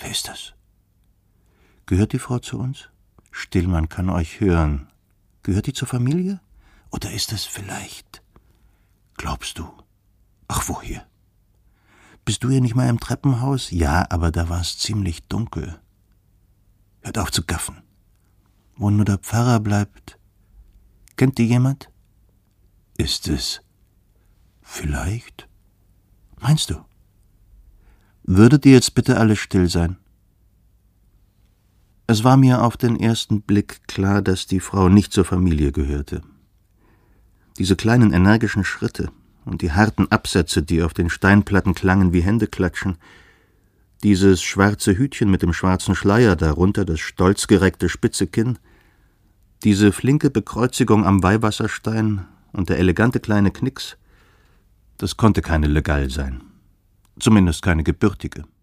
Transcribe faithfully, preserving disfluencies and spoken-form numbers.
Wer ist das? Gehört die Frau zu uns? Still, man kann euch hören. Gehört die zur Familie? Oder ist es vielleicht... Glaubst du? Ach, woher? Bist du hier nicht mal im Treppenhaus? Ja, aber da war es ziemlich dunkel. Hört auf zu gaffen. Wo nur der Pfarrer bleibt. Kennt die jemand? Ist es... vielleicht? Meinst du? Würdet ihr jetzt bitte alle still sein? Es war mir auf den ersten Blick klar, dass die Frau nicht zur Familie gehörte. Diese kleinen energischen Schritte und die harten Absätze, die auf den Steinplatten klangen wie Händeklatschen, dieses schwarze Hütchen mit dem schwarzen Schleier, darunter das stolz gereckte spitze Kinn, diese flinke Bekreuzigung am Weihwasserstein und der elegante kleine Knicks, das konnte keine Legall sein, zumindest keine gebürtige.